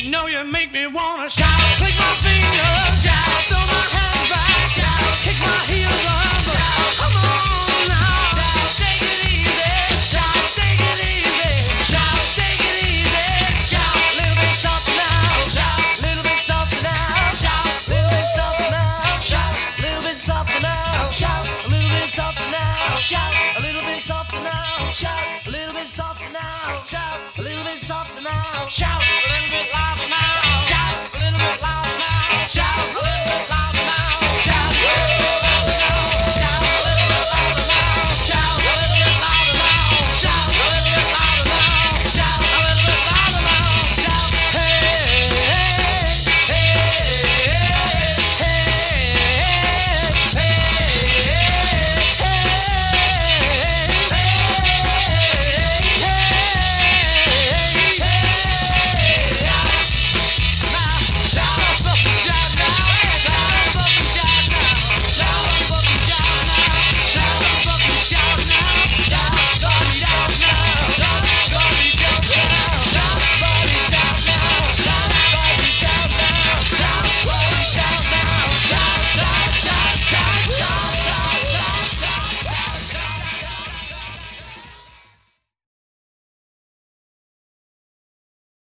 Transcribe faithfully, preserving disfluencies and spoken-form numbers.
You know you make me wanna shout, click my fingers, shout, throw my hands back, shout, kick my heels up, shout, come on now, shout, take it easy, shout, take it easy, shout, take it easy, shout, a little bit softer now, shout, a little bit softer now, shout, a little bit softer now, shout, a little bit softer now, shout, a little bit softer now, shout, a little bit softer now, shout, a little bit softer now, shout, a little bit softer now, shout, a little bit louder now, shout, a little bit louder now, shout, a little bit louder.